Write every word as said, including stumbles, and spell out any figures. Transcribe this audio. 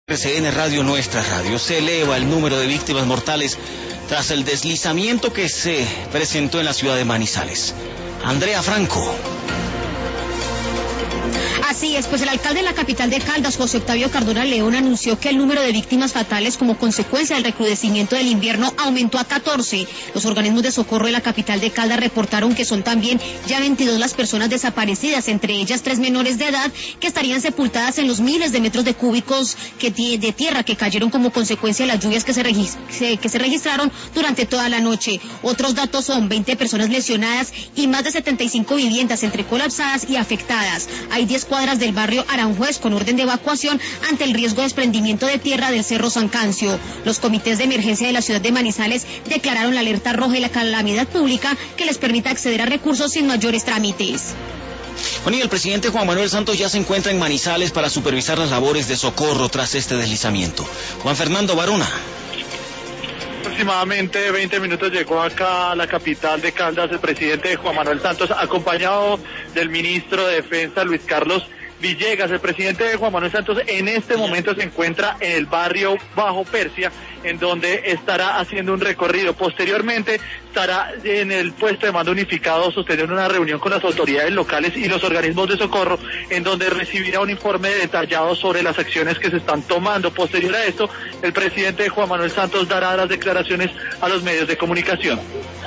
R C N Radio, nuestra radio. Se eleva el número de víctimas mortales tras el deslizamiento que se presentó en la ciudad de Manizales. Andrea Franco. Así es, pues el alcalde de la capital de Caldas, José Octavio Cardona León, anunció que el número de víctimas fatales como consecuencia del recrudecimiento del invierno aumentó a catorce. Los organismos de socorro de la capital de Caldas reportaron que son también ya veintidós las personas desaparecidas, entre ellas tres menores de edad que estarían sepultadas en los miles de metros de cúbicos que de tierra que cayeron como consecuencia de las lluvias que se, que se registraron durante toda la noche. Otros datos son veinte personas lesionadas y más de setenta y cinco viviendas entre colapsadas y afectadas. Hay diez cuadras del barrio Aranjuez con orden de evacuación ante el riesgo de desprendimiento de tierra del Cerro San Cancio. Los comités de emergencia de la ciudad de Manizales declararon la alerta roja y la calamidad pública que les permita acceder a recursos sin mayores trámites. Bueno, y el presidente Juan Manuel Santos ya se encuentra en Manizales para supervisar las labores de socorro tras este deslizamiento. Juan Fernando Barona. Aproximadamente veinte minutos llegó acá a la capital de Caldas el presidente Juan Manuel Santos, acompañado del ministro de Defensa Luis Carlos Villegas. El presidente Juan Manuel Santos en este momento se encuentra en el barrio Bajo Persia, en donde estará haciendo un recorrido. Posteriormente estará en el puesto de mando unificado sosteniendo una reunión con las autoridades locales y los organismos de socorro, en donde recibirá un informe detallado sobre las acciones que se están tomando. Posterior a esto, el presidente Juan Manuel Santos dará las declaraciones a los medios de comunicación.